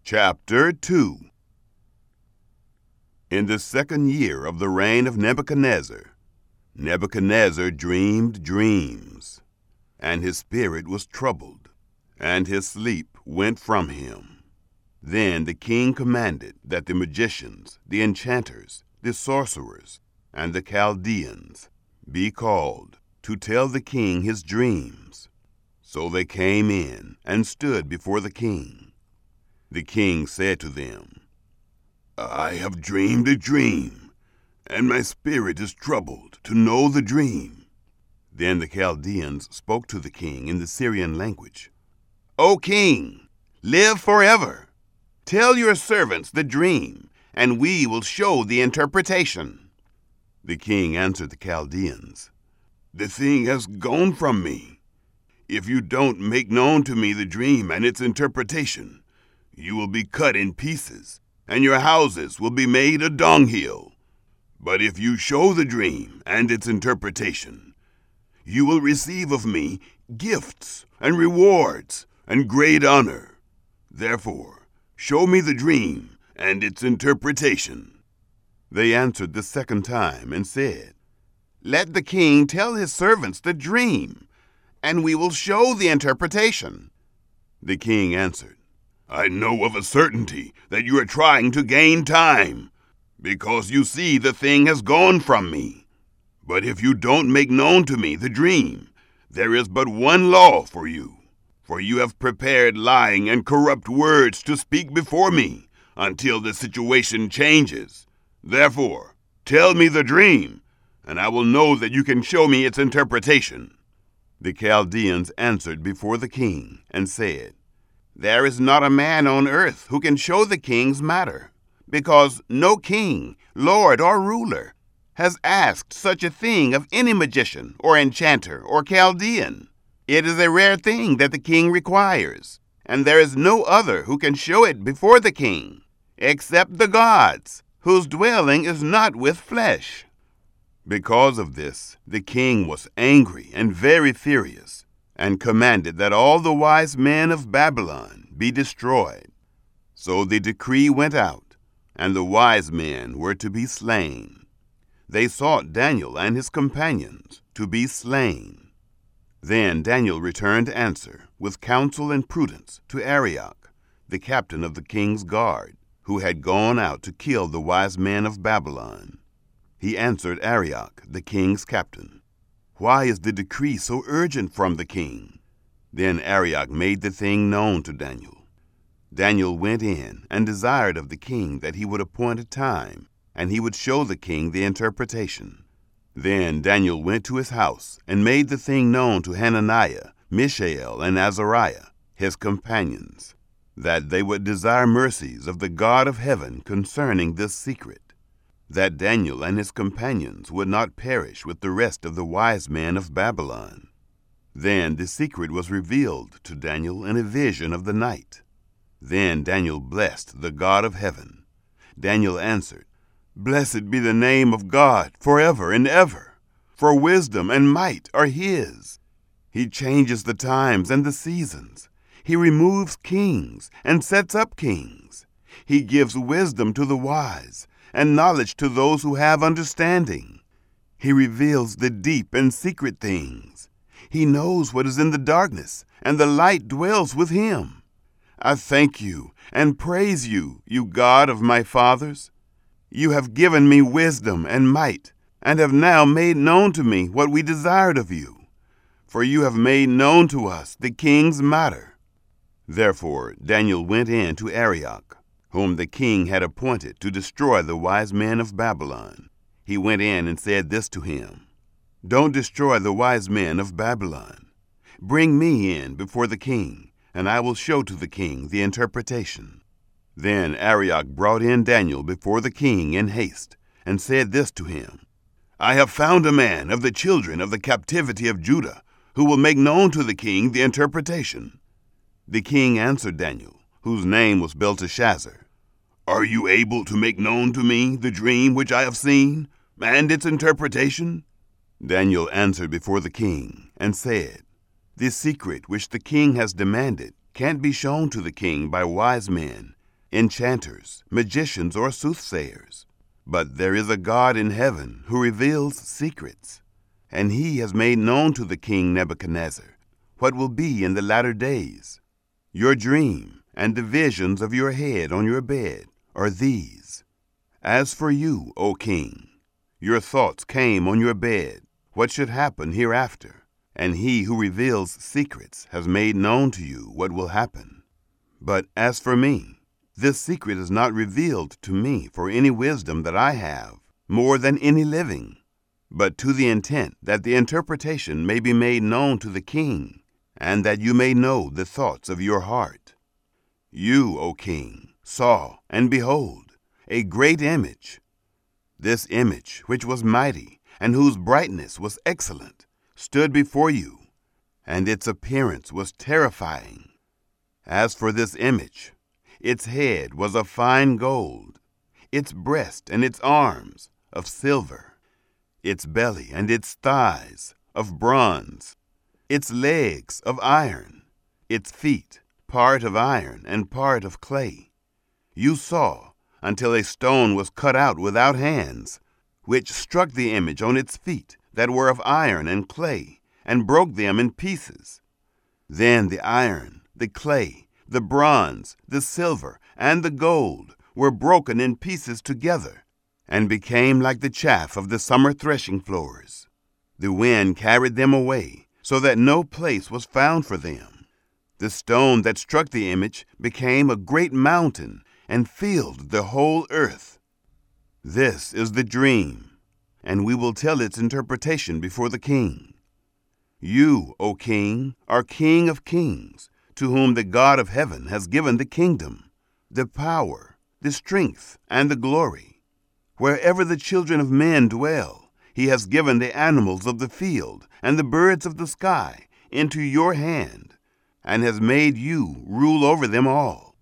Chapter 2. In the 2nd year of the reign of Nebuchadnezzar, Nebuchadnezzar dreamed dreams, and his spirit was troubled, and his sleep went from him. Then the king commanded that the magicians, the enchanters, the sorcerers, and the Chaldeans be called to tell the king his dreams. So they came in and stood before the king. The king said to them, "I have dreamed a dream, and my spirit is troubled to know the dream." Then the Chaldeans spoke to the king in the Syrian language. "O king, live forever. Tell your servants the dream, and we will show the interpretation." The king answered the Chaldeans, "The thing has gone from me. If you don't make known to me the dream and its interpretation, you will be cut in pieces, and your houses will be made a dunghill. But if you show the dream and its interpretation, you will receive of me gifts and rewards and great honor. Therefore, show me the dream and its interpretation." They answered the second time and said, "Let the king tell his servants the dream, and we will show the interpretation." The king answered, "I know of a certainty that you are trying to gain time, because you see the thing has gone from me. But if you don't make known to me the dream, there is but one law for you. For you have prepared lying and corrupt words to speak before me until the situation changes. Therefore, tell me the dream, and I will know that you can show me its interpretation." The Chaldeans answered before the king and said, "There is not a man on earth who can show the king's matter, because no king, lord, or ruler has asked such a thing of any magician or enchanter or Chaldean. It is a rare thing that the king requires, and there is no other who can show it before the king, except the gods, whose dwelling is not with flesh." Because of this, the king was angry and very furious, and commanded that all the wise men of Babylon be destroyed. So the decree went out, and the wise men were to be slain. They sought Daniel and his companions to be slain. Then Daniel returned answer with counsel and prudence to Arioch, the captain of the king's guard, who had gone out to kill the wise men of Babylon. He answered Arioch, the king's captain, "Why is the decree so urgent from the king?" Then Arioch made the thing known to Daniel. Daniel went in and desired of the king that he would appoint a time, and he would show the king the interpretation. Then Daniel went to his house and made the thing known to Hananiah, Mishael, and Azariah, his companions, that they would desire mercies of the God of heaven concerning this secret, that Daniel and his companions would not perish with the rest of the wise men of Babylon. Then the secret was revealed to Daniel in a vision of the night. Then Daniel blessed the God of heaven. Daniel answered, "Blessed be the name of God forever and ever, for wisdom and might are his. He changes the times and the seasons. He removes kings and sets up kings. He gives wisdom to the wise and knowledge to those who have understanding. He reveals the deep and secret things. He knows what is in the darkness, and the light dwells with him. I thank you and praise you, you God of my fathers. You have given me wisdom and might, and have now made known to me what we desired of you. For you have made known to us the king's matter." Therefore Daniel went in to Arioch, whom the king had appointed to destroy the wise men of Babylon. He went in and said this to him, "Don't destroy the wise men of Babylon. Bring me in before the king, and I will show to the king the interpretation." Then Arioch brought in Daniel before the king in haste, and said this to him, "I have found a man of the children of the captivity of Judah, who will make known to the king the interpretation." The king answered Daniel, whose name was Belteshazzar, "Are you able to make known to me the dream which I have seen, and its interpretation?" Daniel answered before the king, and said, "The secret which the king has demanded can't be shown to the king by wise men, enchanters, magicians, or soothsayers. But there is a God in heaven who reveals secrets, and he has made known to the king Nebuchadnezzar what will be in the latter days. Your dream and the visions of your head on your bed are these. As for you, O king, your thoughts came on your bed, what should happen hereafter, and he who reveals secrets has made known to you what will happen. But as for me, this secret is not revealed to me for any wisdom that I have, more than any living, but to the intent that the interpretation may be made known to the king, and that you may know the thoughts of your heart. You, O king, saw, and behold, a great image. This image, which was mighty, and whose brightness was excellent, stood before you, and its appearance was terrifying. As for this image, its head was of fine gold, its breast and its arms of silver, its belly and its thighs of bronze, its legs of iron, its feet part of iron and part of clay. You saw until a stone was cut out without hands, which struck the image on its feet that were of iron and clay, and broke them in pieces. Then the iron, the clay, the bronze, the silver, and the gold were broken in pieces together, and became like the chaff of the summer threshing floors. The wind carried them away, so that no place was found for them. The stone that struck the image became a great mountain, and filled the whole earth. This is the dream, and we will tell its interpretation before the king. You, O king, are King of kings, to whom the God of heaven has given the kingdom, the power, the strength, and the glory. Wherever the children of men dwell, he has given the animals of the field and the birds of the sky into your hand, and has made you rule over them all.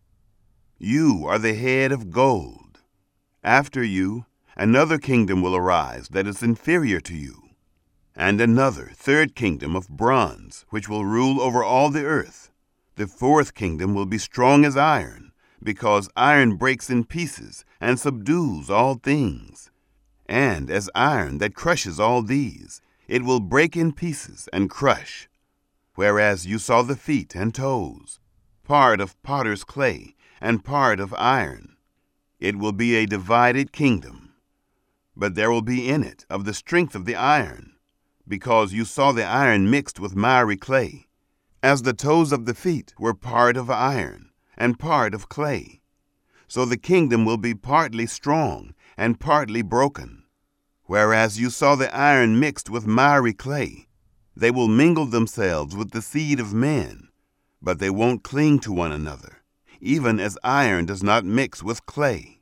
You are the head of gold. After you, another kingdom will arise that is inferior to you, and another, third kingdom of bronze, which will rule over all the earth. The fourth kingdom will be strong as iron, because iron breaks in pieces and subdues all things. And as iron that crushes all these, it will break in pieces and crush. Whereas you saw the feet and toes, part of potter's clay and part of iron. It will be a divided kingdom. But there will be in it of the strength of the iron, because you saw the iron mixed with miry clay, as the toes of the feet were part of iron and part of clay. So the kingdom will be partly strong and partly broken. Whereas you saw the iron mixed with miry clay, they will mingle themselves with the seed of men, but they won't cling to one another, even as iron does not mix with clay.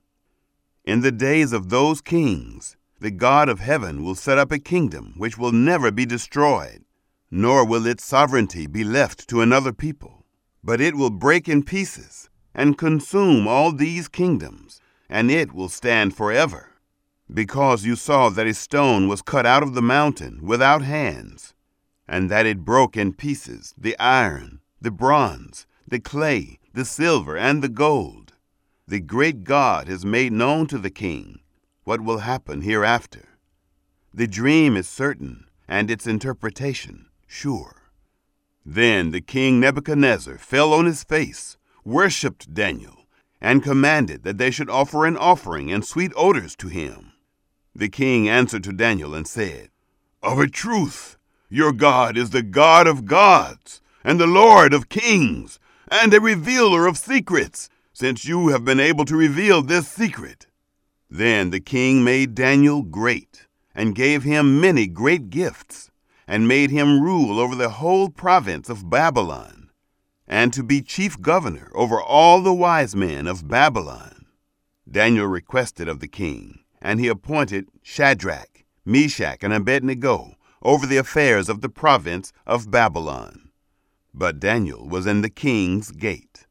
In the days of those kings, the God of heaven will set up a kingdom which will never be destroyed, nor will its sovereignty be left to another people. But it will break in pieces and consume all these kingdoms, and it will stand forever. Because you saw that a stone was cut out of the mountain without hands, and that it broke in pieces the iron, the bronze, the clay, the silver, and the gold. The great God has made known to the king what will happen hereafter. The dream is certain, and its interpretation sure. Then the king Nebuchadnezzar fell on his face, worshipped Daniel, and commanded that they should offer an offering and sweet odors to him. The king answered to Daniel and said, Of a truth, your God is the God of gods, and the Lord of kings, and a revealer of secrets, since you have been able to reveal this secret. Then the king made Daniel great, and gave him many great gifts, and made him rule over the whole province of Babylon, and to be chief governor over all the wise men of Babylon. Daniel requested of the king, and he appointed Shadrach, Meshach, and Abednego over the affairs of the province of Babylon. But Daniel was in the king's gate.